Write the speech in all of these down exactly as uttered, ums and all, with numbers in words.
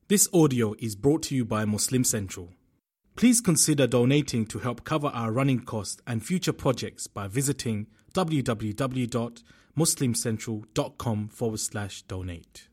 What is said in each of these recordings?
This audio is brought to you by Muslim Central. Please consider donating to help cover our running costs and future projects by visiting www.muslimcentral.com forward slash donate.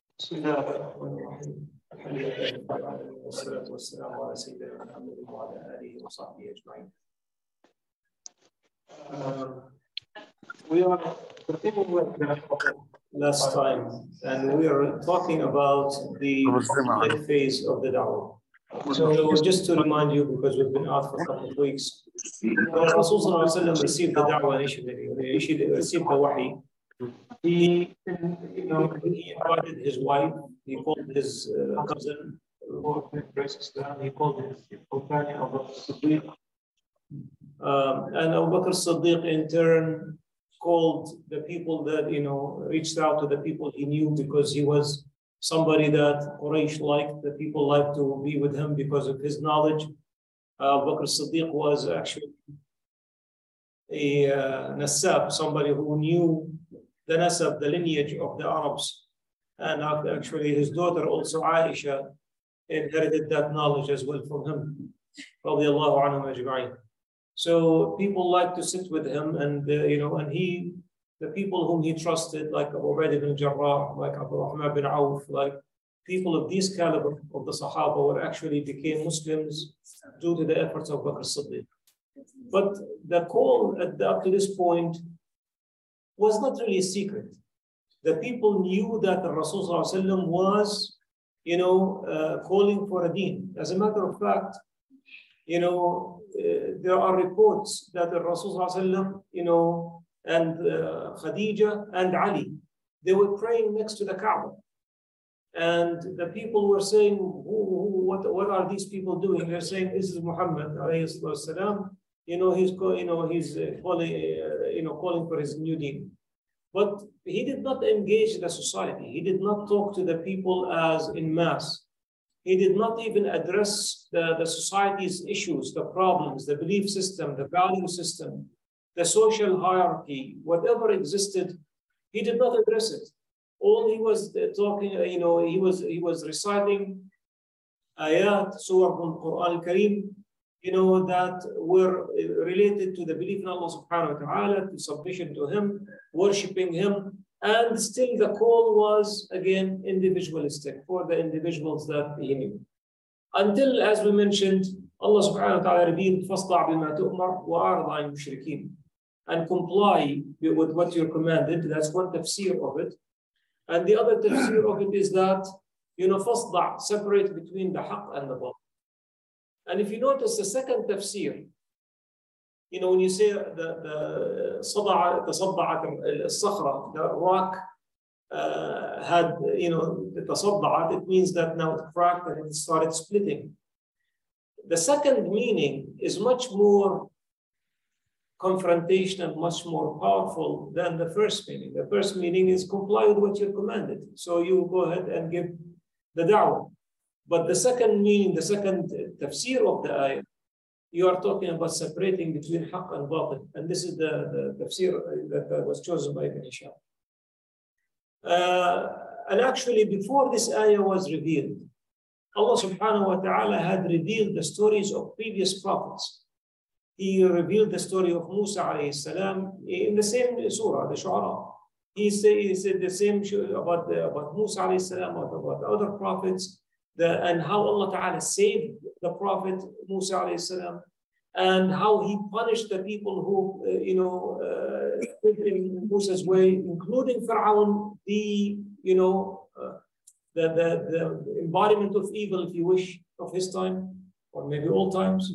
Um, we are continuing with the last time, and we are talking about the split phase of the da'wah. So just to remind you, because we've been out for a couple of weeks, when Rasulullah received the da'wah initially, he received the wahi, he, you know, he invited his wife, he called his uh, cousin, he called his companion Abu Bakr Siddiq, um, and Abu Bakr Siddiq in turn called the people that, you know, reached out to the people he knew, because he was somebody that Quraysh liked, the people liked to be with him because of his knowledge. Uh, Abu Bakr Siddiq was actually a uh, nasab, somebody who knew the nasab, the lineage of the Arabs. And actually his daughter also, Aisha, inherited that knowledge as well from him. Radiallahu anhum ajma'in. So people like to sit with him, and uh, you know, and he, the people whom he trusted, like Abu Ubaidah ibn Jarrah, like Abu Rahman bin Auf, like people of this caliber of the Sahaba, were actually became Muslims due to the efforts of Bakr Siddiq. But the call at the, up to this point was not really a secret. The people knew that the Rasul was, you know, uh, calling for a deen. As a matter of fact, you know, uh, there are reports that the Rasul, you know, and uh, Khadija and Ali, they were praying next to the Kaaba. And the people were saying, who, who, what, what are these people doing? They're saying, this is Muhammad, alayhi salam. You know, he's, you know, he's uh, calling, uh, you know, calling for his new deen. But he did not engage the society. He did not talk to the people as in mass. He did not even address the, the society's issues, the problems, the belief system, the value system, the social hierarchy, whatever existed. He did not address it. All he was talking, you know, he was he was reciting ayat, surah from Quran al-Kareem, you know, that were related to the belief in Allah subhanahu wa ta'ala, to submission to him, worshipping him. And still the call was, again, individualistic for the individuals that he knew. Until, as we mentioned, Allah subhanahu wa ta'ala revealed, فَاصْدَعْ بِمَا تُؤْمَرْ وَأَعْرِضْ عَنِ الْمُشْرِكِينَ, and comply with what you're commanded. That's one tafsir of it. And the other tafsir of it is that, you know, فَاصْدَعْ, separate between the haqq and the batil. And if you notice the second tafsir, you know, when you say the the صدع تصدعت الصخرة, the rock uh, had, you know, تصدعت, it means that now it cracked and it started splitting. The second meaning is much more confrontational, much more powerful than the first meaning. The first meaning is comply with what you're commanded. So you go ahead and give the da'wah. But the second meaning, the second tafsir of the ayah, you are talking about separating between haqq and batil. And this is the, the tafsir that was chosen by Ibn Hisham. Uh, and actually, before this ayah was revealed, Allah subhanahu wa ta'ala had revealed the stories of previous prophets. He revealed the story of Musa alayhi salam in the same surah, the Shu'ara. He said, he said the same about, the, about Musa alayhi salam, about, about other prophets. The, and how Allah Ta'ala saved the Prophet Musa alayhi salam, and how he punished the people who, uh, you know, uh, in Musa's way, including Fir'aun, the, you know, uh, the, the, the embodiment of evil, if you wish, of his time, or maybe all times.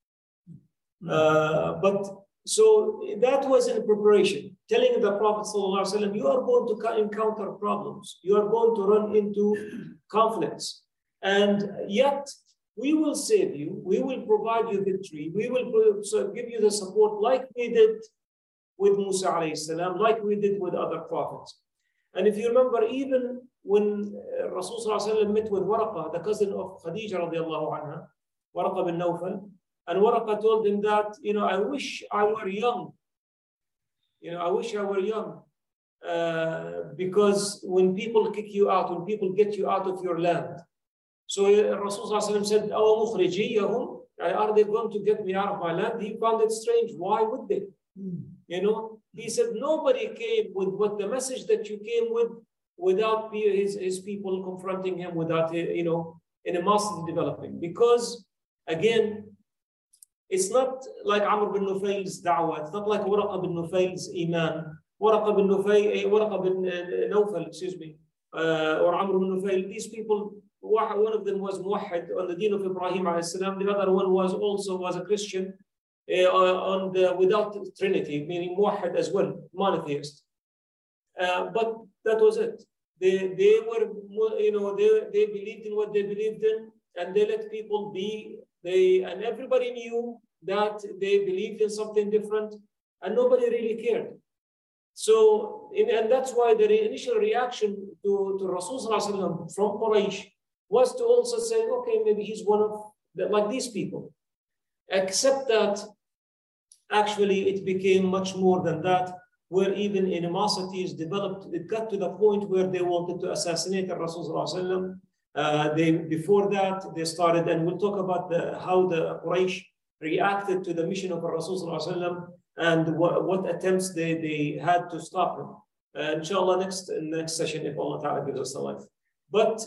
Uh, but so that was in preparation, telling the Prophet sallallahu alaihi wasallam, you are going to encounter problems, you are going to run into conflicts. And yet, we will save you, we will provide you victory, we will give you the support like we did with Musa alayhi salam, like we did with other prophets. And if you remember, even when Rasul sallallahu alayhi wa sallam met with Waraqah, the cousin of Khadija radiallahu anha, Waraqah bin Nawfal, and Waraqah told him that, you know, I wish I were young. You know, I wish I were young. Uh, because when people kick you out, when people get you out of your land, So Rasulullah said, "Aw mukhrijiyahum, are they going to get me out of my land?" He found it strange. Why would they? Mm. You know, he said, nobody came with what the message that you came with without his, his people confronting him, without, you know, animosity developing. Because, again, it's not like Amr bin Nufail's da'wah. It's not like Waraqa bin Nufail's iman. Waraqa bin Nufail, Waraqa bin Nawfal, excuse me, uh, or Amr bin Nufail. These people, one of them was muwahhid on the deen of Ibrahim alayhi salam. The other one was also was a Christian uh, on the without Trinity, meaning muwahhid as well, monotheist. Uh, but that was it. They they were, you know, they they believed in what they believed in, and they let people be. They and everybody knew that they believed in something different, and nobody really cared. So, in, and that's why the re initial reaction to, to Rasulullah from Quraysh was to also say, okay, maybe he's one of the, like these people. Except that actually it became much more than that, where even animosities developed. It got to the point where they wanted to assassinate Rasulullah. Uh, they, before that, they started, and we'll talk about the, how the Quraysh reacted to the mission of Rasulullah and what, what attempts they, they had to stop him. Uh, inshallah, next next session, if Allah Ta'ala gives us the life. But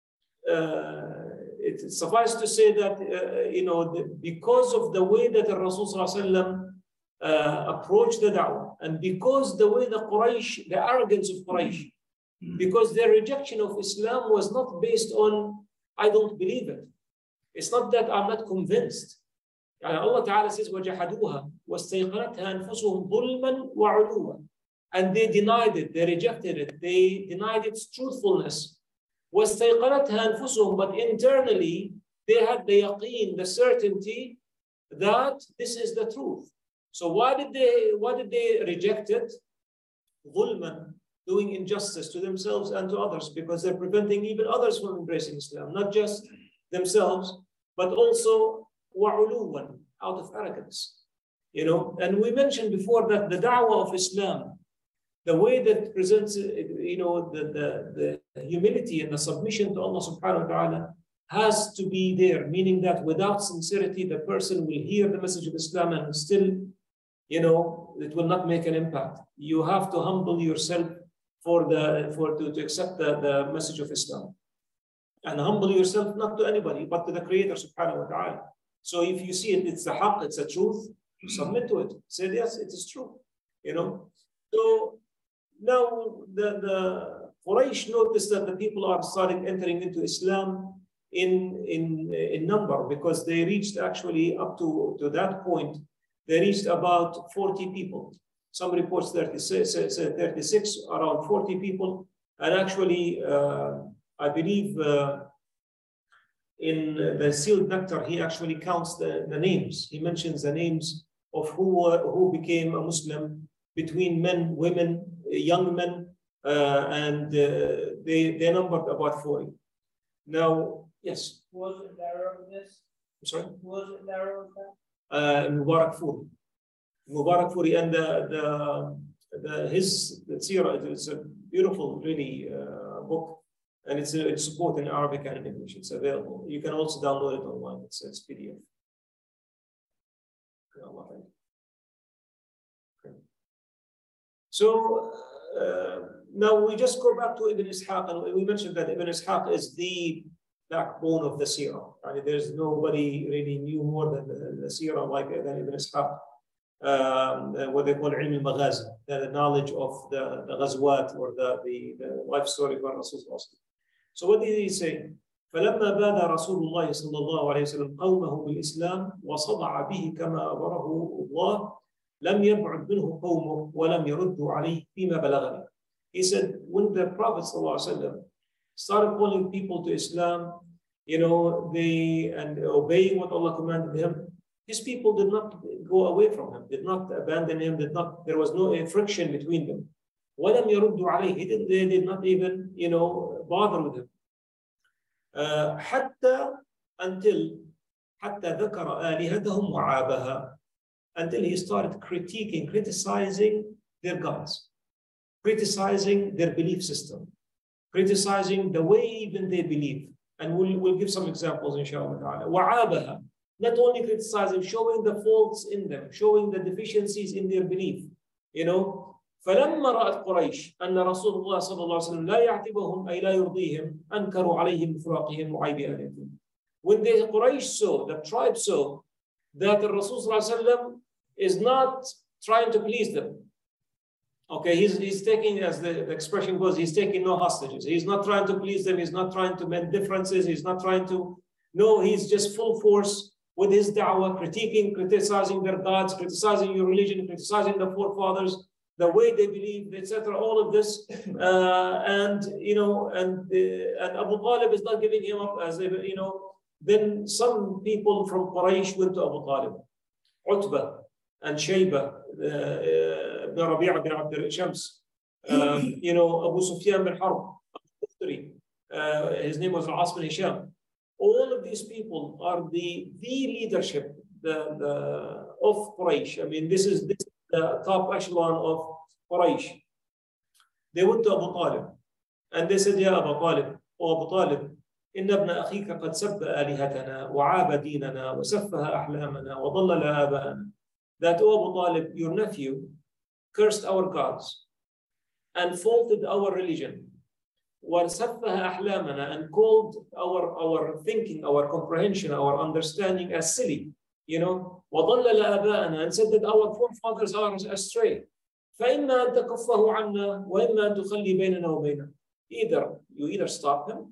uh, it suffices to say that, uh, you know, the, because of the way that the Rasulullah uh, approached the da'wah, and because the way the Quraysh, the arrogance of Quraysh, because their rejection of Islam was not based on, I don't believe it. It's not that I'm not convinced. Allah Ta'ala says, وَجَحَدُوهَا وَاسْتَيْقَنَتْهَا أَنفُسُهُمْ ظُلْمًا وَعُلُوًا. And they denied it, they rejected it, they denied its truthfulness. وَاسْتَيْقَنَتْهَا أَنفُسُهُمْ. But internally, they had the yaqeen, the certainty that this is the truth. So why did they, why did they reject it? ظُلْمًا, doing injustice to themselves and to others, because they're preventing even others from embracing Islam, not just themselves, but also wa'uluwan, out of arrogance. You know, and we mentioned before that the da'wah of Islam, the way that presents, you know, the, the, the humility and the submission to Allah subhanahu wa ta'ala has to be there, meaning that without sincerity, the person will hear the message of Islam and still, you know, it will not make an impact. You have to humble yourself for the for to, to accept the, the message of Islam. And humble yourself not to anybody, but to the Creator subhanahu wa ta'ala. So if you see it, it's the haqq, it's the truth, submit to it. Say, yes, it is true. You know? So now the, the Quraysh noticed that the people are starting entering into Islam in, in, in number, because they reached actually up to, to that point, they reached about forty people. Some reports thirty-six, thirty-six, around forty people. And actually, uh, I believe uh, in the sealed nectar, he actually counts the, the names. He mentions the names of who, uh, who became a Muslim, between men, women, young men, uh, and uh, they, they numbered about forty. Now, yes? Was it narrow this? I'm sorry? Was it narrow that? Uh, Mubarak Furi. Mubarak Furi, and the, the, the his the Sirah, it's a beautiful, really uh, book, and it's a, it's both in Arabic and in English. It's available. You can also download it online. It's it's P D F. Okay. So uh, now we just go back to Ibn Ishaq, and we mentioned that Ibn Ishaq is the backbone of the Sirah. I mean, there's nobody really knew more than the, the Sirah like than Ibn Ishaq. Um, what they call ilm al-maghazi, the knowledge of the, the ghazwat, or the, the, the life story of Rasulullah. So what did he say? فلما باد رسول الله صلى الله عليه وسلم قومه بالإسلام وصدع به كما أمره الله لم يبعد منه قومه ولم يردوا عليه فيما بلغني. He said, when the Prophet صلى الله عليه وسلم started calling people to Islam, you know, they and obeying what Allah commanded him, his people did not go away from him, did not abandon him, did not, there was no friction between them. وَلَمْ يَرُدُّ عَلَيْهِ. He did, they did not even, you know, bother with him. Uh, حتى until حتى ذكر آلهتهم وعابها, until he started critiquing, criticizing their gods, criticizing their belief system, criticizing the way even they believe. And we'll, we'll give some examples, inshallah ta'ala. وَعَابَهَا, not only criticizing, showing the faults in them, showing the deficiencies in their belief. You know, فلما رأت قريش أن رسول الله صلى الله عليه وسلم لا يعتبهم أي لا يرضيهم أنكروا عليهم بفراقهم وعيب آلهتهم. When the Quraysh saw, the tribe saw that the Rasul صلى الله عليه وسلم is not trying to please them. Okay, he's, he's taking, as the, the expression goes, he's taking no hostages. He's not trying to please them. He's not trying to mend differences. He's not trying to, no, he's just full force with his da'wah, critiquing, criticizing their gods, criticizing your religion, criticizing the forefathers, the way they believe, et cetera. All of this, uh, and you know, and uh, and Abu Talib is not giving him up as a, you know. Then some people from Quraysh went to Abu Talib, Utbah and Shayba, uh, ibn Rabi'a bin Abd Shams, um, you know, Abu Sufyan bin Harb, uh, his name was Al-As bin Hisham. All of these people are the the leadership, the the of Quraysh. I mean, this is this. The top echelon of Quraysh. They went to Abu Talib and they said, Ya Abu Talib, O Abu Talib, إن ابن أخيك قد سب آلهتنا وعاب ديننا وسفه أحلامنا وضلل آباءنا. That, O Abu Talib, your nephew cursed our gods and faulted our religion, وسفه أحلامنا, and called our, our thinking, our comprehension, our understanding as silly. You know, وَضَلَّلَ آبَاءَنَا, and said that our forefathers are astray. فَإِمَّا أَن تَكُفَّهُ عَنَّا وَإِمَّا أَن تُخَلِّي بَيْنَنَا وَبَيْنَهُ. Either you either stop him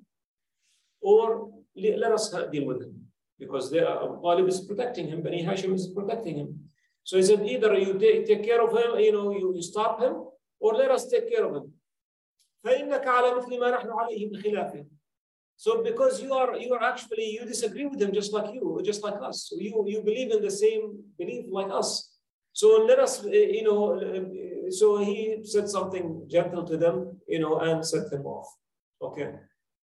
or let us deal with him, because they are, Abu Talib is protecting him, Bani Hashim is protecting him. So he said, either you take, take care of him, you know, you, you stop him, or let us take care of him. فَإِنَّكَ عَلَى مِثْلِ مَا نَحْنُ عَلَيْهِ بِخِلَافِهِ. So because you are you are actually you disagree with him just like you, just like us. So you you believe in the same belief like us. So let us, you know. So he said something gentle to them, you know, and set them off. Okay.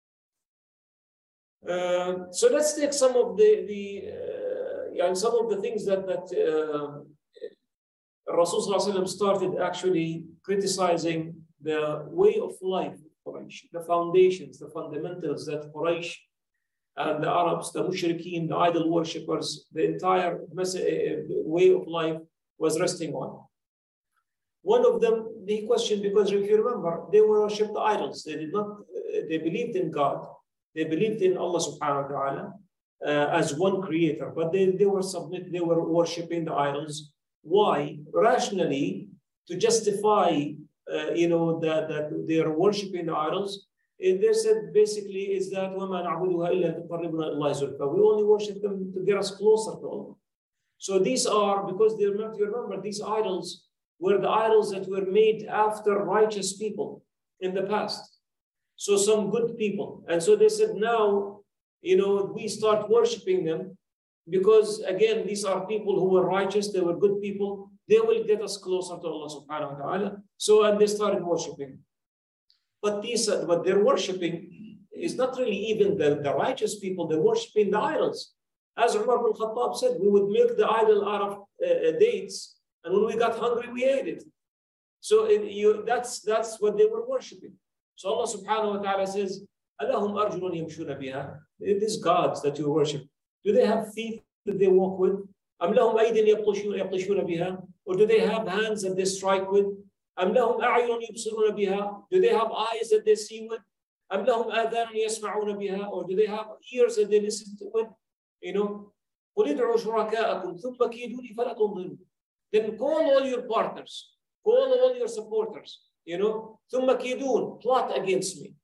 Uh, so let's take some of the the uh, and some of the things that that uh, Rasul Sallallahu Alaihi Wasallam started actually criticizing the way of life. Quraysh, the foundations, the fundamentals that Quraysh and the Arabs, the Mushrikeen, the idol worshippers, the entire way of life was resting on. One of them, he questioned, because if you remember, they worshipped the idols. They did not, they believed in God. They believed in Allah subhanahu wa ta'ala uh, as one creator, but they, they were submit, they were worshipping the idols. Why? Rationally, to justify Uh, you know, that, that they are worshipping the idols. And they said basically is that وَمَا نَعْبُدُهَا إِلَّا تُقَرِّبُنَا إِلَى اللَّهِ زُلْفَىٰ. We only worship them to get us closer to Allah. So these are, because they remember, you remember, these idols were the idols that were made after righteous people in the past. So some good people. And so they said now, you know, we start worshiping them because, again, these are people who were righteous, they were good people. They will get us closer to Allah subhanahu wa ta'ala. So, and they started worshiping. But these, uh, what they're worshiping is not really even the, the righteous people, they're worshiping the idols. As Umar ibn Khattab said, we would make the idol out of uh, dates, and when we got hungry, we ate it. So it, you, that's, that's what they were worshiping. So Allah subhanahu wa ta'ala says, أَلَهُمْ أَرْجُلٌ يَمْشُونَ بِهَا. These gods that you worship, do they have feet that they walk with? أَمْ لَهُمْ أَيْدٍ يَبْطِشُونَ بِهَا. Or do they have hands that they strike with? أَمْ لَهُمْ أَعْيُنٌ يُبْصِرُونَ بِهَا. Do they have eyes that they see with? أَمْ لَهُمْ آذَانٌ يَسْمَعُونَ بِهَا. Or do they have ears that they listen to with? You know, قُلِ ادْعُوا شُرَكَاءَكُمْ ثُمَّ كِيدُونِي فَلَا تُنظِرُونِ. Then call all your partners, call all your supporters, you know, ثُمَّ كِيدُونَ, plot against me.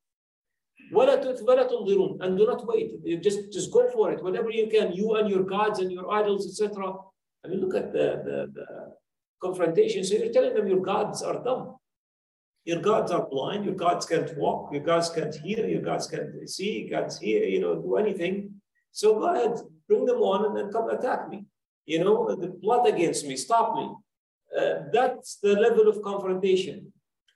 وَلَا تُنظِرُونَ, and do not wait. You just, just go for it, whatever you can, you and your gods and your idols, et cetera. I mean, look at the, the, the confrontation. So you're telling them your gods are dumb. Your gods are blind. Your gods can't walk. Your gods can't hear. Your gods can't see. Can't hear, you know, do anything. So go ahead, bring them on and then come attack me. You know, the plot against me, stop me. Uh, that's the level of confrontation.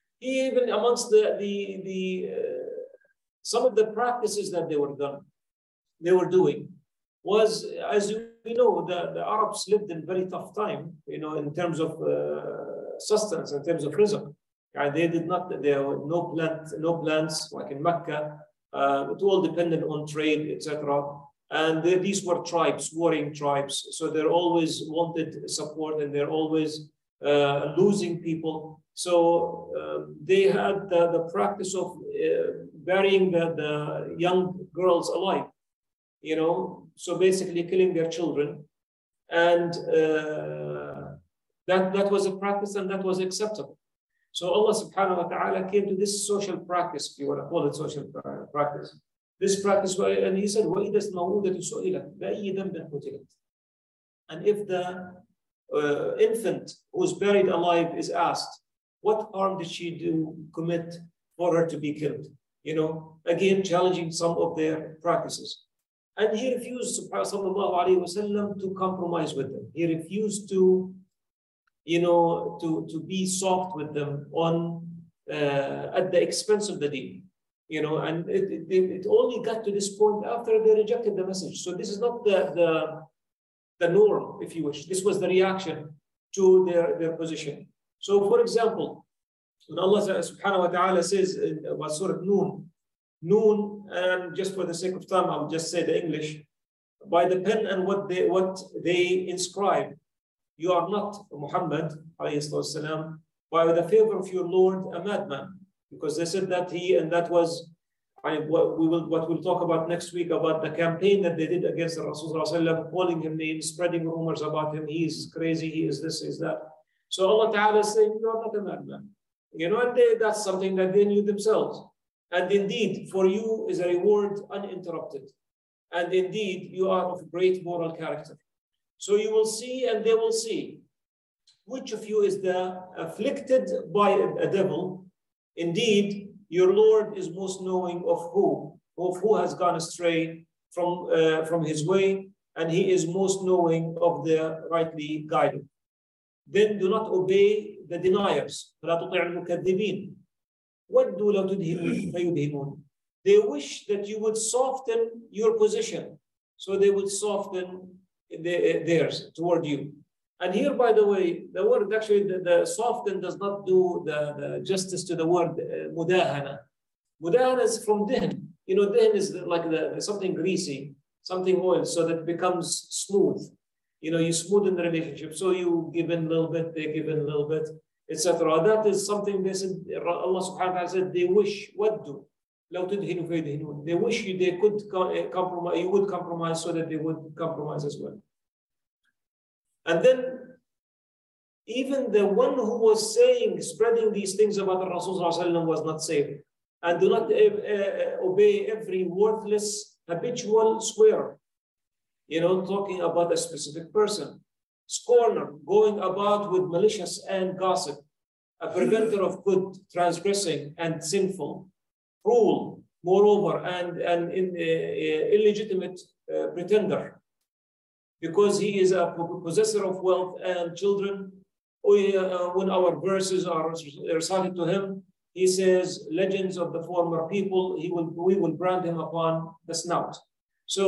Even amongst the, the, the uh, some of the practices that they were done, they were doing was, as you know, the, the Arabs lived in very tough time, you know, in terms of uh, sustenance, in terms of rizq. And they did not, there were no plant, no plants like in Mecca. Uh, it all depended on trade, et cetera. And they, these were tribes, warring tribes. So they're always wanted support, and they're always uh, losing people. So uh, they had the, the practice of uh, burying the, the young girls alive, you know, so basically killing their children. And uh, that, that was a practice, and that was acceptable. So Allah subhanahu wa ta'ala came to this social practice, if you want to call it social practice. This practice, and he said, and if the uh, infant who's buried alive is asked, what harm did she do, commit for her to be killed? You know, again, challenging some of their practices. And he refused, sallallahu alayhi wa sallam, to compromise with them. He refused to you know, to, to be soft with them on uh, at the expense of the deen, you know, and it, it, it only got to this point after they rejected the message. So this is not the, the, the norm, if you wish. This was the reaction to their, their position. So for example, when Allah subhanahu wa ta'ala says in Surah Noon, Noon, and just for the sake of time, I'll just say the English, by the pen and what they, what they inscribe, you are not, Muhammad, والسلام, by the favor of your Lord, a madman. Because they said that he, and that was I, what we will what we'll talk about next week, about the campaign that they did against the Rasul, calling him names, spreading rumors about him. He is crazy, he is this, he is that. So Allah Ta'ala is saying, you are not a madman. You know, and they, that's something that they knew themselves. And indeed, for you is a reward uninterrupted. And indeed, you are of great moral character. So you will see, and they will see, which of you is the afflicted by a devil. Indeed, your Lord is most knowing of who, of who has gone astray from, uh, from his way, and he is most knowing of the rightly guided. Then do not obey the deniers. They wish that you would soften your position, so they would soften The, theirs toward you. And here, by the way, the word actually, the, the soften does not do the, the justice to the word uh, mudahana. Mudahana is from dihin. You know, dihin is like the, something greasy, something oil, so that it becomes smooth. You know, you smoothen the relationship. So you give in a little bit, they give in a little bit, et cetera. That is something they said, Allah subhanahu wa ta'ala said, they wish, what do? They wish you they could compromise, you would compromise so that they would compromise as well. And then even the one who was saying, spreading these things about the Rasul was not saved. And do not uh, obey every worthless, habitual swearer, you know, talking about a specific person. Scorner, going about with malicious and gossip, a preventer of good, transgressing and sinful, cruel, moreover, and an in, uh, illegitimate uh, pretender, because he is a possessor of wealth and children. We, uh, when our verses are recited to him, he says, legends of the former people, he will, we will brand him upon the snout. So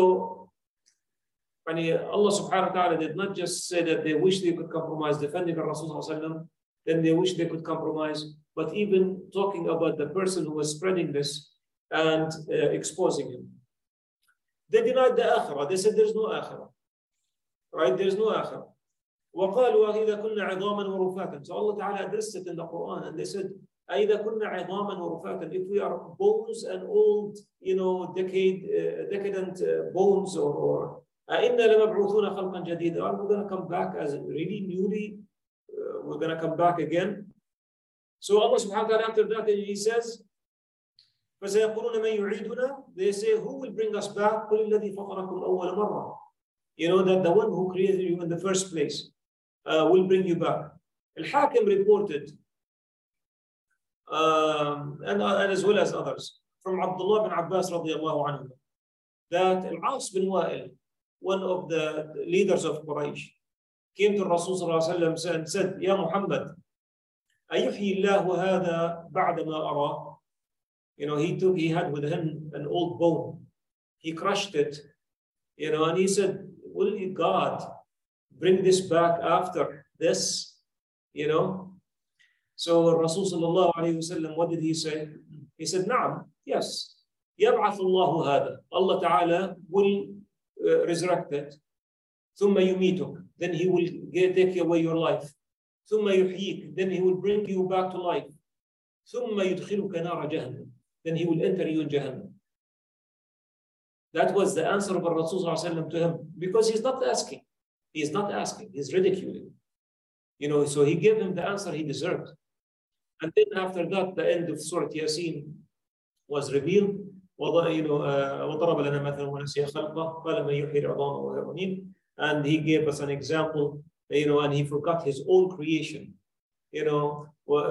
Allah subhanahu wa ta'ala did not just say that they wish they could compromise defending the Rasul, then they wish they could compromise, but even talking about the person who was spreading this and uh, exposing him. They denied the akhirah. They said there's no akhirah. Right? There's no akhirah. وَقَالُوا أَإِذَا كُنَّا عِظَامًا وَرُفَاتًا. So Allah Ta'ala addressed it in the Quran, and they said, أَإِذَا كُنَّا عِظَامًا وَرُفَاتًا. If we are bones and old, you know, decade, uh, decadent uh, bones, or, or أَإِنَّا لَمَبْعُوثُونَ خَلْقًا جَدِيدًا. Are we going to come back as really newly? Uh, we're going to come back again. So Allah subhanahu wa ta'ala, after that, he says, فَسَيَقُولُونَ مَنْ يُعِيدُنَا. They say, who will bring us back? قُلِ الَّذِي فَطَرَكُمْ أَوَّلَ مَرَّةٍ. You know, that the one who created you in the first place uh, will bring you back. Al-Hakim reported, um, and, uh, and as well as others, from Abdullah bin Abbas radiallahu anhu, that Al-As bin Wa'il, one of the leaders of Quraysh, came to Rasul sallallahu alaihi wasallam and said, Ya Muhammad, أَيُحْيِي اللَّهُ هَذَا بَعْدَ مَا أَرَى. You know, he took, he had with him an old bone. He crushed it, you know, and he said, will God bring this back after this, you know? So Rasul sallallahu alayhi wa sallam, what did he say? He said, Naam, yes. يبعث الله هذا. Allah Ta'ala will uh, resurrect it. ثم يميتك. Then he will get, take away your life. ثم يحييك. Then he will bring you back to life. ثم يدخلك نار جهنم. Then he will enter you in Jahannam. That was the answer of Rasulullah to him, because he's not asking. He is not asking. He's ridiculing. You know, so he gave him the answer he deserved. And then after that, the end of Surah Yasin was revealed. You know, وضرب لنا مثلا ونسي خلقه قال من يحيي العظام وهي رميم. And he gave us an example. You know, and he forgot his own creation. You know,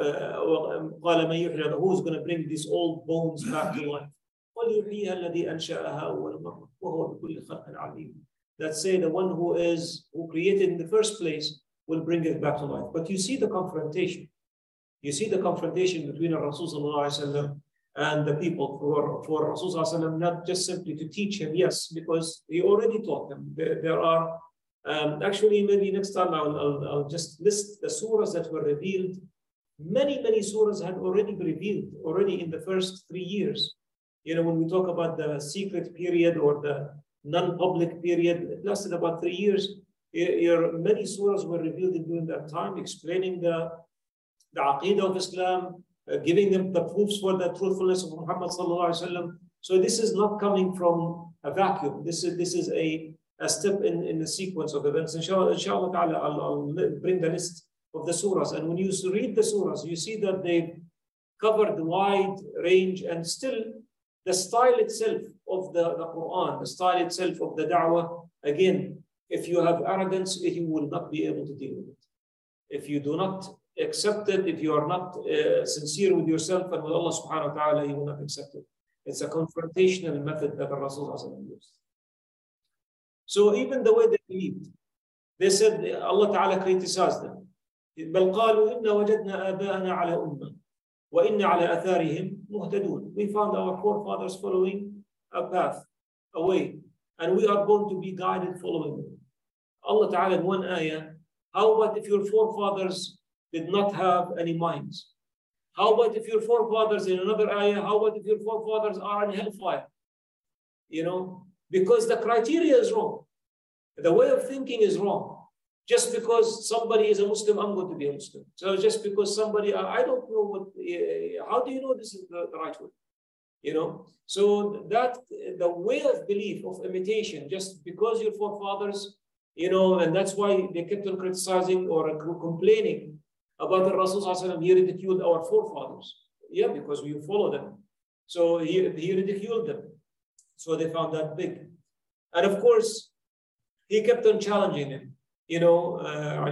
قال من يحيي العظام, who's going to bring these old bones back to life? وليحييها الذي أنشأها أول مرة وهو بكل خلق عليم. That say the one who is who created in the first place will bring it back to life. But you see the confrontation. You see the confrontation between Rasulullah and the people for, for Rasulullah, not just simply to teach him, yes, because he already taught them. There, there are, um, actually, maybe next time I'll, I'll, I'll just list the surahs that were revealed. Many, many surahs had already been revealed, already in the first three years. You know, when we talk about the secret period or the non-public period, it lasted about three years. Here, many surahs were revealed during that time, explaining the, the aqidah of Islam, uh, giving them the proofs for the truthfulness of Muhammad sallallahu alaihi wasallam. So this is not coming from a vacuum. This is this is a, a step in, in the sequence of events. Inshallah, inshallah ta'ala, I'll, I'll bring the list of the surahs. And when you read the surahs, you see that they covered the wide range, and still the style itself of the, the Quran, the style itself of the da'wah, again, if you have arrogance, you will not be able to deal with it. If you do not accept it, if you are not uh, sincere with yourself and with Allah subhanahu wa ta'ala, you will not accept it. It's a confrontational method that the Rasul used. So even the way they believed, they said, Allah ta'ala criticized them. بل قالوا إنا وجدنا آباءنا على أمة وإنا على أثارهم مهتدون. We found our forefathers following a path, a way, and we are going to be guided following them. Allah Ta'ala in one ayah, how about if your forefathers did not have any minds? How about if your forefathers, in another ayah, how about if your forefathers are in hellfire? You know, because the criteria is wrong. The way of thinking is wrong. Just because somebody is a Muslim, I'm going to be a Muslim. So just because somebody, I don't know what, how do you know this is the, the right way? You know, so that the way of belief, of imitation, just because your forefathers, you know, and that's why they kept on criticizing or complaining about the Rasul sallallahu alaihi wasallam. He ridiculed our forefathers. Yeah, because we follow them. So he, he ridiculed them. So they found that big. And of course, he kept on challenging them. You know, uh,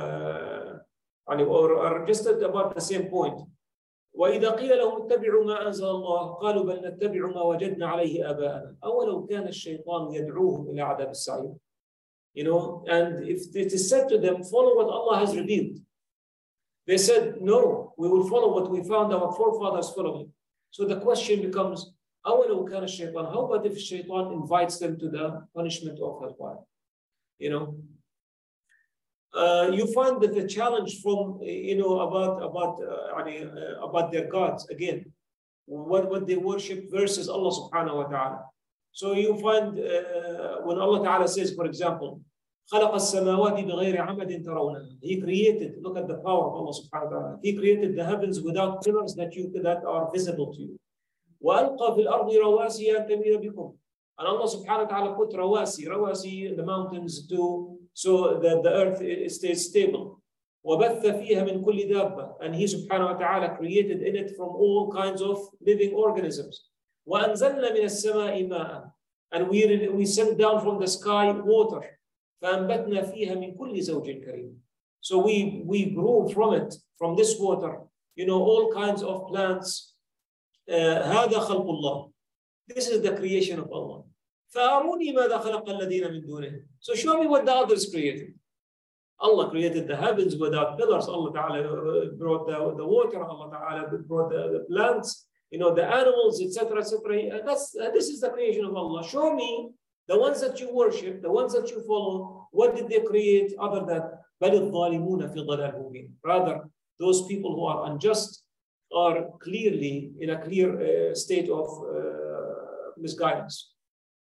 or, or just about the same point. وإذا قيل لهم اتبعوا ما أنزل الله قالوا بل نتبع ما وجدنا عليه آباءنا أولو كان الشيطان يدعوهم إلى عذاب السعير. You know, and if it is said to them, follow what Allah has revealed, they said, no, we will follow what we found our forefathers following. So the question becomes, أولو كان الشيطان, how about if Shaitan invites them to the punishment of hellfire? You know, Uh, you find that the challenge from, you know, about about uh, uh, about their gods, again, what, what they worship versus Allah subhanahu wa ta'ala. So you find uh, when Allah ta'ala says, for example, خلق السماوات بغير عمد ترونها. He created, look at the power of Allah subhanahu wa ta'ala. He created the heavens without pillars that you that are visible to you. وألقى في الأرض رواسي أن تميد بكم. And Allah subhanahu wa ta'ala put rawasi, rawasi in the mountains to so that the earth stays stable. وَبَثَّ فِيهَا مِنْ كُلِّ دَابَّةٍ. And He subhanahu wa ta'ala created in it from all kinds of living organisms. وَأَنزَلْنَا مِنَ السَّمَاءِ مَاءً. And we, we sent down from the sky water. فَأَنْبَتْنَا فِيهَا مِنْ كُلِّ زَوْجٍ كَرِيمٍ. So we, we grew from it, from this water, you know, all kinds of plants. هَذَا خَلْقُ اللَّهِ. This is the creation of Allah. فَأَرُونِي مَاذَا خَلَقَ الَّذِينَ مِن دُونِهِ. So show me what the others created. Allah created the heavens without pillars. Allah Ta'ala brought the, the water. Allah Ta'ala brought the, the plants, you know, the animals, et cetera, et cetera. That's, uh, this is the creation of Allah. Show me the ones that you worship, the ones that you follow. What did they create other than بَلِ الظَّالِمُونَ فِي ضَلَالٍ مُبِينٍ. Rather, those people who are unjust are clearly in a clear uh, state of uh, misguidance.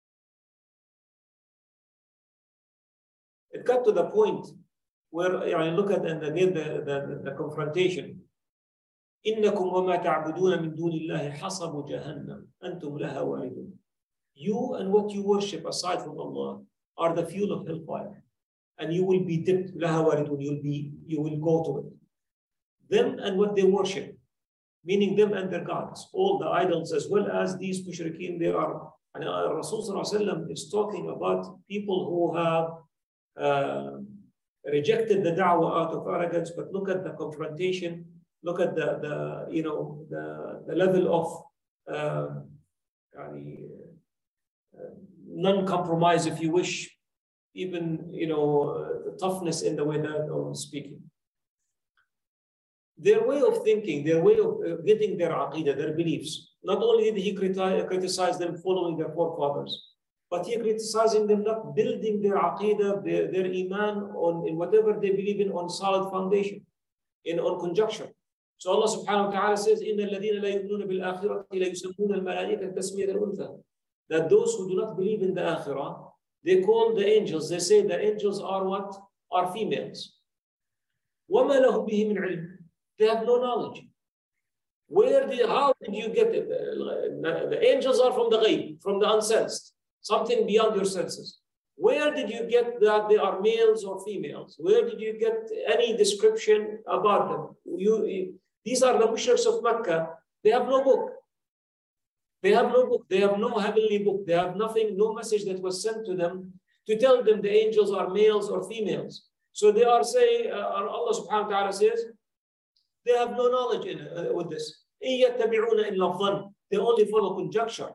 It got to the point where I look at and again the, the, the confrontation. إنكم وما تعبدون من دون الله حصب جهنم أنتم لها واردون. You and what you worship aside from Allah are the fuel of hellfire, and you will be dipped. لها واردون. You'll be, you will go to it. Them and what they worship, meaning them and their gods, all the idols as well as these mushrikeen. They are. And Rasul Sallallahu Alaihi Wasallam is talking about people who have uh, rejected the da'wah out of arrogance. But look at the confrontation. Look at the, the you know, the, the level of uh, uh, non-compromise, if you wish, even, you know, uh, the toughness in the way that they're speaking. Their way of thinking, their way of uh, getting their aqidah, their beliefs. Not only did he criti criticize them following their forefathers, but he criticizing them not building their aqidah, their, their iman on in whatever they believe in on solid foundation, in on conjunction. So Allah subhanahu wa ta'ala says, إِنَّ الَّذِينَ لَا يُؤْمِنُونَ بِالْآخِرَةِ لَيُسَمُّونَ الْمَلَائِكَةَ تَسْمِيَةَ الْأُنثَى. That those who do not believe in the akhirah, they call the angels, they say the angels are what? Are females. وَمَا لَهُمْ بِهِ مِنْ عِلْمٍ. They have no knowledge. Where did, how did you get it? The angels are from the ghaib, from the unsensed, something beyond your senses. Where did you get that they are males or females? Where did you get any description about them? You, these are the mushriks of Mecca. They have no book. They have no book. They have no heavenly book. They have nothing, no message that was sent to them to tell them the angels are males or females. So they are saying, uh, Allah subhanahu wa ta'ala says, they have no knowledge in uh, with this. They only follow conjecture.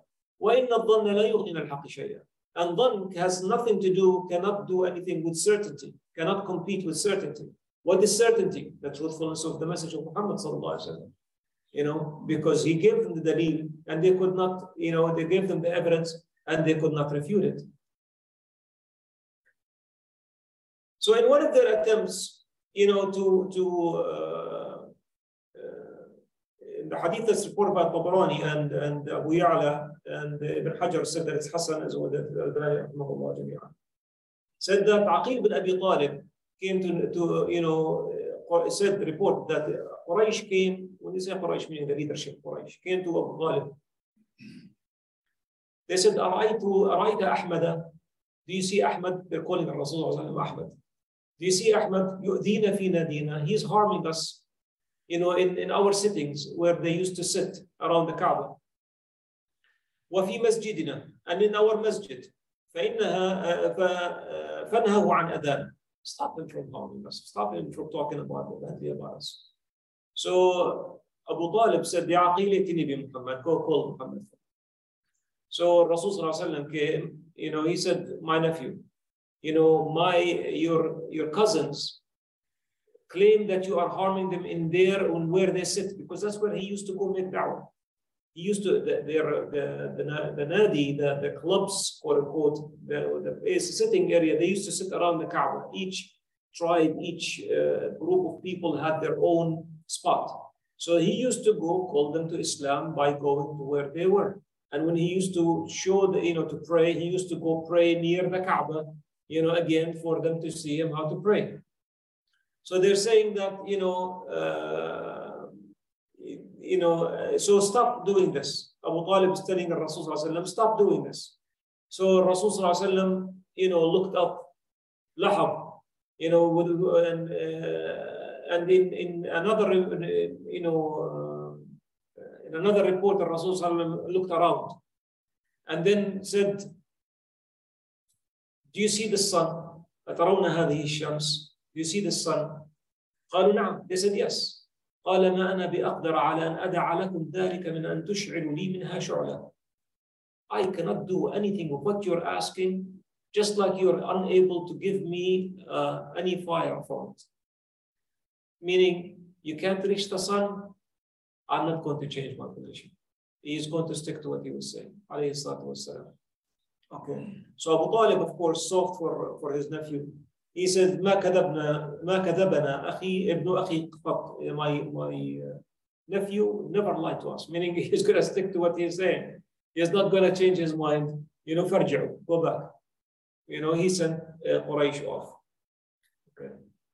And dhann has nothing to do, cannot do anything with certainty, cannot compete with certainty. What is certainty? The truthfulness of the message of Muhammad sallallahu alaihi wasallam. You know, because he gave them the dalil and they could not, you know, they gave them the evidence and they could not refute it. So in one of their attempts, you know, to, to uh, uh, the hadith that's reported by Tabarani and, and Abu Ya'la and Ibn Hajar said that it's Hassan as well, that said that Aqil bin Abi Talib came to, to you know, said, report that Quraysh came, when you say Quraysh, meaning the leadership Quraysh, came to Abu Talib. They said, Arayta Ahmada, do you see Ahmad? They're calling Rasulullah Ahmad. Do you see Ahmad? Yu'dina fina dina. He's harming us, you know, in, in our sittings where they used to sit around the Kaaba. وفي مسجدنا, and in our masjid. فإنها فنهه عن أذان. Stop him from harming us. Stop him from talking about badly about us. So Abu Talib said, Ya Aqil itini bi Muhammad, go call Muhammad. So Rasul sallallahu alaihi wasallam came, you know, he said, my nephew, you know, my your your cousins claim that you are harming them in there and where they sit, because that's where he used to go make da'wah. He used to, the, the, the, the, the nadi, the, the clubs, quote unquote, the, the sitting area, they used to sit around the Kaaba. Each tribe, each uh, group of people had their own spot. So he used to go call them to Islam by going to where they were. And when he used to show, the, you know, to pray, he used to go pray near the Kaaba, you know, again, for them to see him how to pray. So they're saying that, you know, uh, you know, uh, so stop doing this. Abu Talib is telling the Rasul sallallahu alaihi wasallam, stop doing this. So Rasul sallallahu alaihi wasallam, you know, looked up Lahab, you know, with, and, uh, and in, in another, you know, uh, in another report, the Rasul sallallahu alaihi wasallam looked around and then said, do you see the sun? أترون هذه الشمس? Do you see the sun? قالوا نعم. They said yes. قال ما أنا بأقدر على أن أدع لكم ذلك من أن تشعلوا لي منها شعلة. I cannot do anything of what you're asking, just like you're unable to give me uh, any fire from it. Meaning, you can't reach the sun, I'm not going to change my position. He is going to stick to what he was saying. Alayhi salatu wassalam. Okay. So Abu Talib, of course, sought for, for his nephew. He said, ما كذبنا ما كذبنا أخي ابن أخي قط. My my uh, nephew never lied to us. Meaning he's going to stick to what he's saying. He's not going to change his mind. You know, farji'u, go back. You know, he sent uh, Quraysh off. Okay.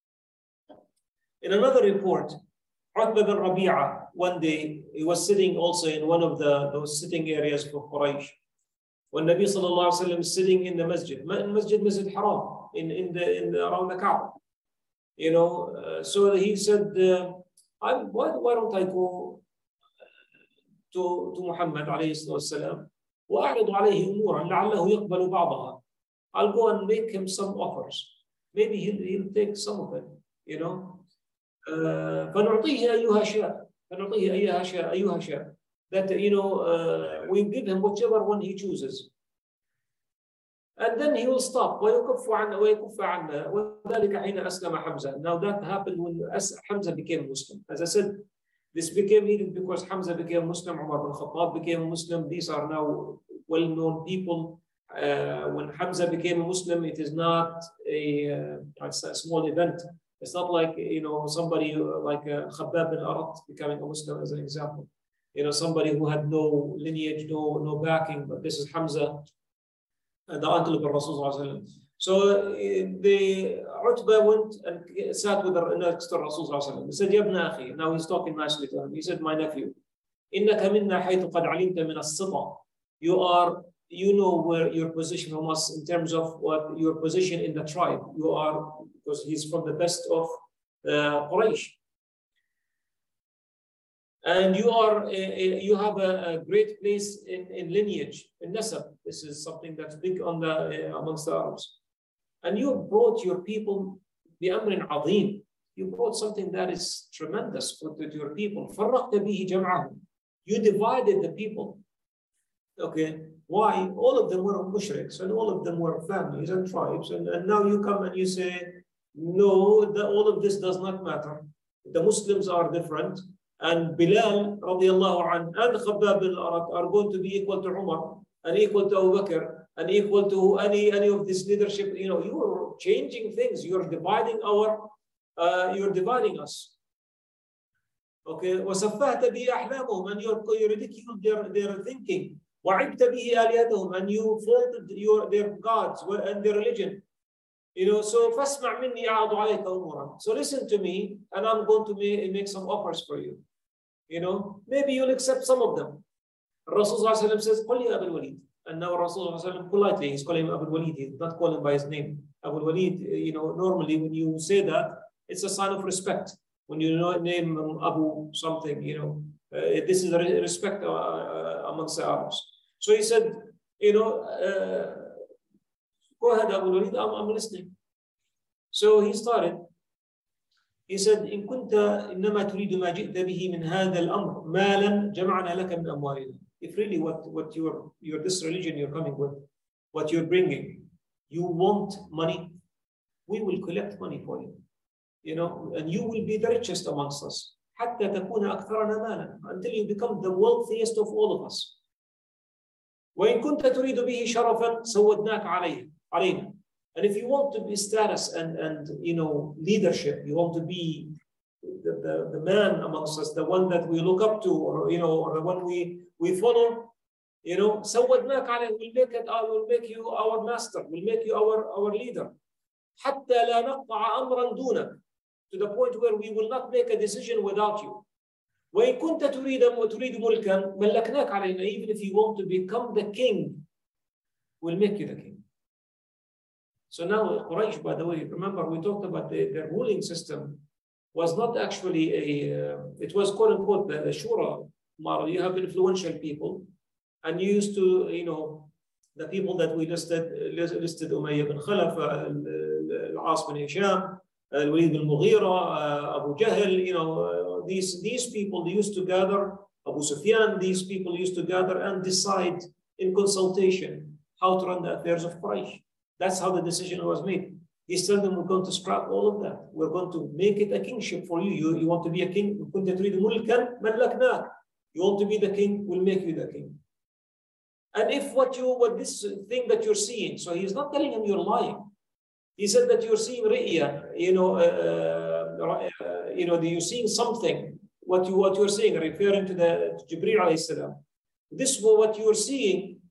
In another report, Utbah bin Rabi'ah, one day, he was sitting also in one of the those sitting areas for Quraysh. When Nabi sallallahu alaihi wasallam is sitting in the masjid, in masjid, masjid haram, in, in the, in the, around the Kaaba. You know, uh, so he said, uh, I'm, why, why don't I go to, to Muhammad alayhi sallam, وأعرض عليه أمورا لعله يقبل بعضها. I'll go and make him some offers. Maybe he'll, he'll take some of it, you know. Uh, فنعطيه أيها شاء. فنعطيه أيها شاء. أيها شاء. That, you know, uh, we give him whichever one he chooses. And then he will stop. ويكف عنا ويكف عنا. وذلك حين أسلم حمزة. Now that happened when Hamza became Muslim. As I said, this became needed because Hamza became Muslim, Umar bin Khattab became a Muslim. These are now well-known people. Uh, when Hamza became a Muslim, it is not a, uh, it's a small event. It's not like, you know, somebody like uh, Khabbab bin Arat becoming a Muslim as an example. You know, somebody who had no lineage, no, no backing, but this is Hamza, uh, the uncle of the Rasul. So uh, the Utbah went and sat with the next to Rasul. He said, Yabna akhi. Now he's talking nicely to him. He said, my nephew, إنك منا حيث قد علمت من السطع. You are, you know where your position from us in terms of what your position in the tribe. You are, because he's from the best of uh, Quraysh. And you are, a, a, you have a, a great place in, in lineage, in nasab. This is something that's big on the, uh, amongst the Arabs. And you brought your people بأمر عظيم. You brought something that is tremendous for to your people. فرقت به جمعهم. You divided the people. Okay, why? All of them were mushriks and all of them were families and tribes. And, and now you come and you say, no, the, all of this does not matter. The Muslims are different. And Bilal radiallahu anh, and Khabbab bin Arat are going to be equal to Umar and equal to Abu Bakr and equal to any, any of this leadership. You know, you are changing things. You're dividing our, uh, you're dividing us. Okay, وَسَفَّهْتَ بِهِ أَحْلَامُهُمْ, and you're, you ridiculed their, their thinking. وَعِبْتَ بِهِ آلِيَتَهُمْ, and you faulted your, their gods and their religion. You know, so فَاسْمَعْ مِنِّي أَعَضُ عَلَيْكَ أُمُورًا. So listen to me, and I'm going to make, make some offers for you. You know, maybe you'll accept some of them. Rasulullah says, قُلْ يَا أَبَا الْوَلِيدِ. And now Rasulullah politely, he's calling him Abu Walid, he's not calling him by his name. Abu Walid, you know, normally when you say that, it's a sign of respect. When you name Abu something, you know, uh, this is a respect uh, uh, amongst the Arabs. So he said, you know, uh, go ahead, Abu Walid, I'm, I'm listening. So he started. He said, إن كنت إنما تريد ما جئت به من هذا الأمر مالا جمعنا لك من أموالنا. If really what, what you're, you're this religion you're coming with, what you're bringing, you want money, we will collect money for you. You know, and you will be the richest amongst us. حتى تكون أكثرنا مالا, until you become the wealthiest of all of us. وإن كنت تريد به شرفا سودناك عليه علينا. And if you want to be status and, and you know, leadership, you want to be the, the, the man amongst us, the one that we look up to, or you know, or the one we, we follow, you know, سودناك عليه, we'll make it, I will make you our master, we'll make you our, our leader. حتى لا نقطع أمرا دونك, to the point where we will not make a decision without you. وإن كنت تريد تريد ملكا ملكناك علينا. Even if you want to become the king, we'll make you the king. So now Quraysh, by the way, remember we talked about the, the ruling system was not actually a, uh, it was quote unquote the, the Shura model. You have influential people, and you used to, you know, the people that we listed, listed Umayyah bin Khalaf, Al-As bin Hisham, Al-Walid bin Mughira, Abu Jahl, you know, uh, these, these people used to gather, Abu Sufyan, these people used to gather and decide in consultation how to run the affairs of Quraysh. That's how the decision was made. He's telling them, we're going to scrap all of that. We're going to make it a kingship for you. You, you want to be a king? You want to be the king? We'll make you the king. And if what you, what this thing that you're seeing, so he's not telling him you're lying. He said that you're seeing ri'ya, you know, uh, uh, you know, you're seeing something. What you, what you're seeing, referring to the to Jibreel alayhi salam. This what you're seeing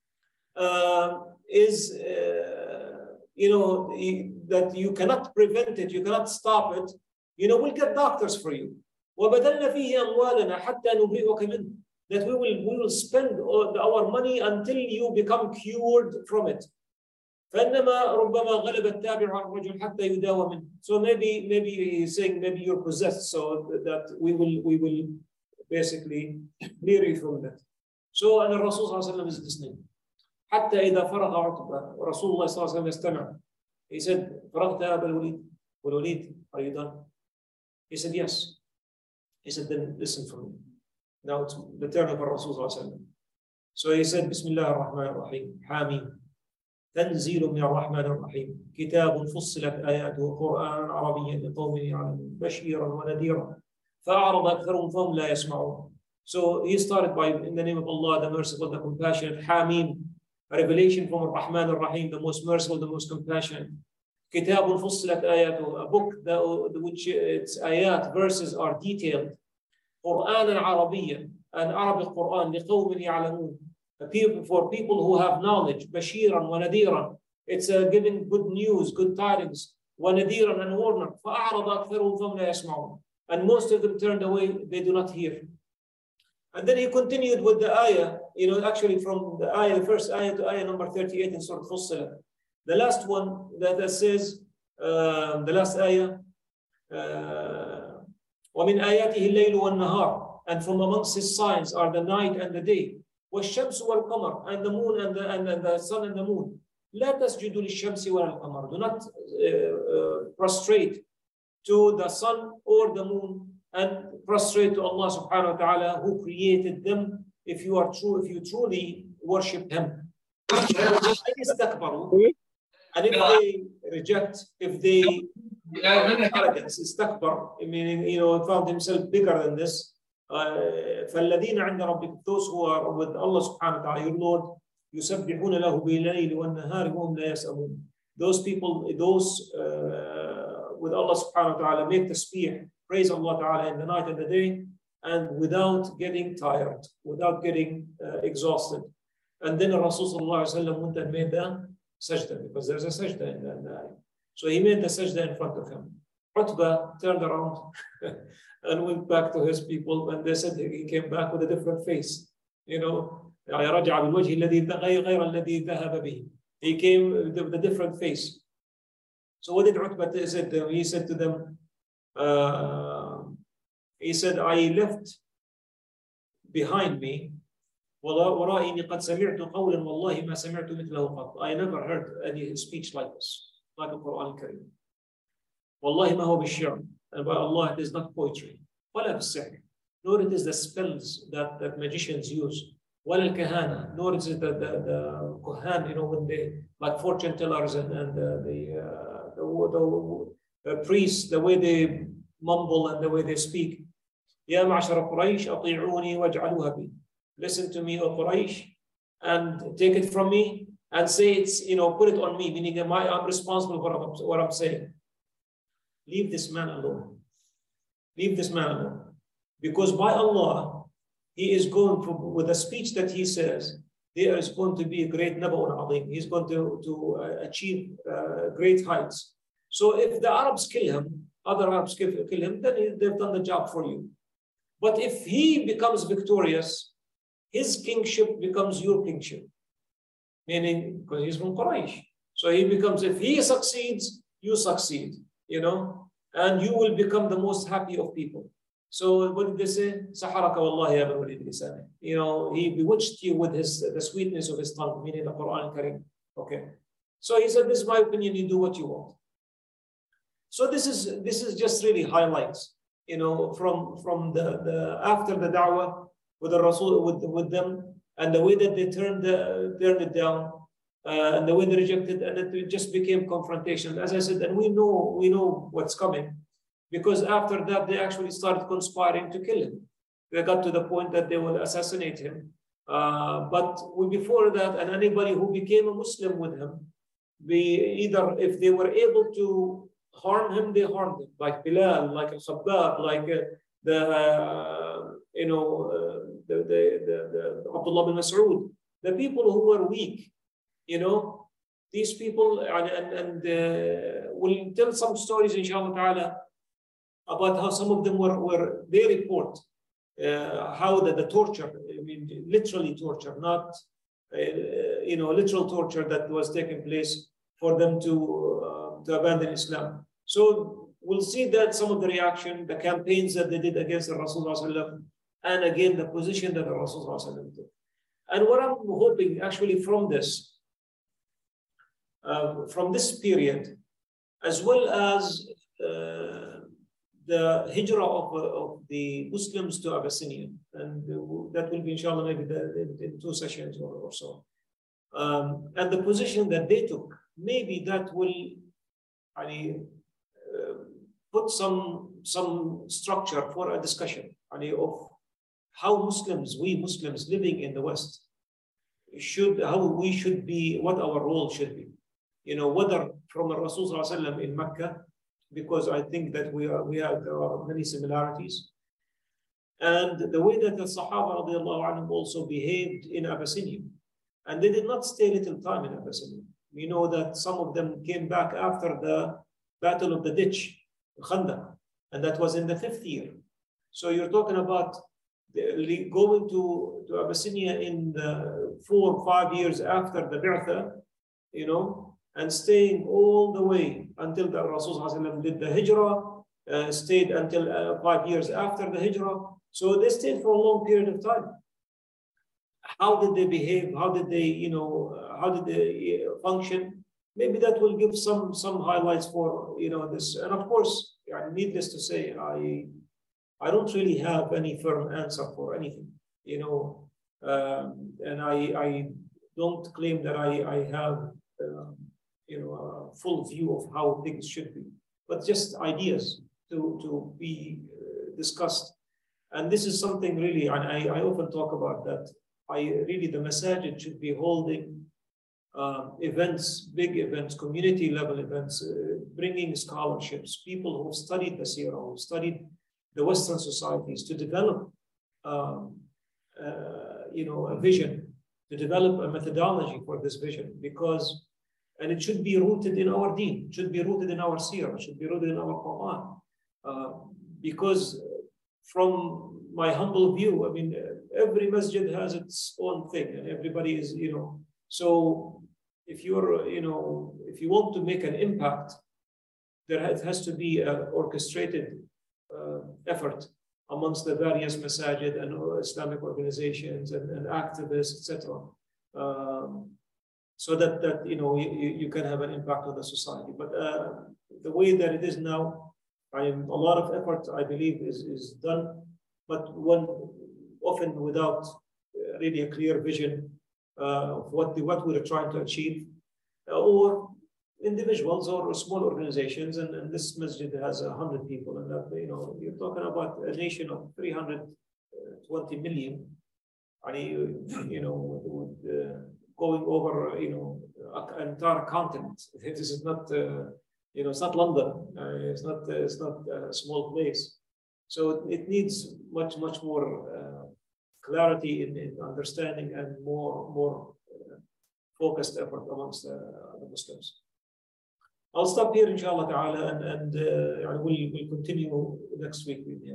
uh, is, uh, you know, that you cannot prevent it, you cannot stop it. You know, we'll get doctors for you. وَبَدَلْنَا فِيهِ أَمْوَالَنَا حَتَّى نُبْرِئُكَ مِنْهُ. That we will, we will spend all our money until you become cured from it. فإنما ربما غلب التابع عن الرجل حتى يداوى منه. So maybe maybe he's saying maybe you're possessed, so that we will we will basically clear you from that. So and the Rasul صلى الله عليه وسلم is listening. حتى إذا فرغ عتبة ورسول الله صلى الله عليه وسلم يستمع. He said, فرغت يا أبا الوليد. والوليد, are you done? He said, yes. He said, then listen for me. Now it's the turn of Rasul صلى الله عليه وسلم. So he said, بسم الله الرحمن الرحيم. حامين. تنزيل من الرحمن الرحيم كتاب فصلت آياته قرآنا عربيا لقوم يعلمون بشيرا ونذيرا فأعرض أكثرهم فهم لا يسمعون. So he started by, in the name of Allah, the merciful, the compassionate. Hamim, a revelation from Ar-Rahman Ar-Rahim, the most merciful, the most compassionate. كتاب فصلت آياته, a book that, which its ayat, verses are detailed. قرآنا عربيا, an Arabic Quran لقوم يعلمون. People, for people who have knowledge, Bashiran wa Nadiran, it's uh, giving good news, good tidings, wa Nadiran and warner. فَأَعْرَضَ أَكْثَرُهُمْ فَهُمْ لَا يَسْمَعُونَ. And most of them turned away, they do not hear. And then he continued with the ayah, you know, actually from the ayah, the first ayah to ayah number thirty-eight in Surah Fussilat. The last one that, that says, uh, the last ayah, uh, وَمِنْ آيَاتِهِ اللَّيْلُ وَالنَّهَارُ. And from amongst his signs are the night and the day. والشمس والقمر, and the moon and the, and, and the sun and the moon. لا تسجدوا للشمس ولا القمر. Do not uh, uh, prostrate to the sun or the moon, and prostrate to Allah subhanahu wa ta'ala who created them if you are true, if you truly worship Him. And if they reject, if they arrogance, istakbar, meaning, you know, found himself bigger than this. فالذين عند ربك, those who are with Allah subhanahu wa ta'ala, your Lord, يسبحون له بالليل والنهار وهم لا يسأمون. Those people, those uh, with Allah subhanahu wa ta'ala make tasbih, praise Allah ta'ala in the night and the day, and without getting tired, without getting uh, exhausted. And then Rasul sallallahu alayhi wa sallam went and made the sajda, because there's a sajda in the, in the ayah. So he made the sajda in front of him. Utbah turned around and went back to his people, and they said he came back with a different face. You know, he came with a different face. So what did Utbah say to them? He said to them, uh, he said, I left behind me, I never heard any speech like this, like the Quran Kareem. والله ما هو بالشعر, and by Allah it is not poetry, ولا بالسحر, nor it is the spells that, that magicians use, ولا الكهانة, nor is it the, the, the kuhan, you know, when they, like fortune tellers and, and uh, the, uh, the, the, the priests, the way they mumble and the way they speak. يا معشر قريش أطيعوني واجعلوها بي. Listen to me, O Quraysh, and take it from me and say it's, you know, put it on me, meaning I'm responsible for what I'm saying. Leave this man alone. Leave this man alone. Because by Allah, he is going to, with the speech that he says, there is going to be a great naba'un azim. He's going to, to uh, achieve uh, great heights. So if the Arabs kill him, other Arabs kill, kill him, then they've done the job for you. But if he becomes victorious, his kingship becomes your kingship. Meaning, because he's from Quraysh. So he becomes, if he succeeds, you succeed. You know, and you will become the most happy of people. So what did they say? Saharaka wallahi ya walid lisani. You know, he bewitched you with his the sweetness of his tongue, meaning the Quran Kareem. Okay. So he said, this is my opinion, you do what you want. So this is this is just really highlights, you know, from from the, the after the da'wah with the Rasul with, with them, and the way that they turned the, turned it down. Uh, and the way they rejected, and it just became confrontation. As I said, and we know we know what's coming, because after that they actually started conspiring to kill him. They got to the point that they will assassinate him. Uh, but we, before that, and anybody who became a Muslim with him, we either if they were able to harm him, they harmed him, like Bilal, like Al-Khabbab, like uh, the uh, you know the, the, the, the Abdullah bin Mas'ud, the people who were weak, you know, these people, and, and, and uh, we'll tell some stories, inshallah ta'ala, about how some of them were, were they report uh, how the, the torture, I mean, literally torture, not, uh, you know, literal torture that was taking place for them to, uh, to abandon Islam. So we'll see that some of the reaction, the campaigns that they did against the Rasulullah, and again, the position that the Rasulullah took. And what I'm hoping actually from this, uh, from this period, as well as uh, the hijrah of, uh, of the Muslims to Abyssinia, and uh, that will be inshallah maybe the, in, in two sessions or, or so, um, and the position that they took, maybe that will, I mean, uh, put some, some structure for a discussion, I mean, of how Muslims, we Muslims living in the West, should, how we should be, what our role should be. You know, whether from the Rasul in Mecca, because I think that we are, we have, there are many similarities, and the way that the Sahaba radiallahu anhum also behaved in Abyssinia, and they did not stay little time in Abyssinia. We know that some of them came back after the Battle of the Ditch, Khandaq, and that was in the fifth year. So you're talking about the, going to, to Abyssinia in the four or five years after the Bi'tha, you know, and staying all the way until the Rasul did the Hijrah, uh, stayed until uh, five years after the Hijrah. So they stayed for a long period of time. How did they behave? How did they, you know, how did they function? Maybe that will give some, some highlights for, you know, this. And of course, yeah, needless to say, I, I don't really have any firm answer for anything, you know, um, and I, I don't claim that I, I have, um, you know, a full view of how things should be, but just ideas to, to be uh, discussed. And this is something really, and I, I often talk about that, I really, the masajid should be holding uh, events, big events, community level events, uh, bringing scholarships, people who've studied the Sirah, who've studied the Western societies, to develop, um, uh, you know, a vision, to develop a methodology for this vision, because, and it should be rooted in our deen, it should be rooted in our Sirah, it should be rooted in our Quran, uh, because from my humble view, I mean, every masjid has its own thing, and everybody is, you know, so if you're, you know, if you want to make an impact, there has to be an orchestrated uh, effort amongst the various masajid and Islamic organizations and, and activists, et cetera. Um, so that, that you know, you, you can have an impact on the society. But uh, the way that it is now, I am, a lot of effort, I believe, is, is done, but one often without really a clear vision uh, of what, the, what we're trying to achieve, uh, or individuals or small organizations, and, and this masjid has a hundred people, and that, you know, you're talking about a nation of three hundred twenty million, I mean, you know, with, uh, going over, you know, an entire continent. This is not, uh, you know, it's not London. Uh, it's not, uh, it's not a small place. So it needs much, much more uh, clarity in, in understanding and more, more uh, focused effort amongst uh, the Muslims. I'll stop here, inshallah ta'ala, and, and uh, we'll, we'll continue next week with you.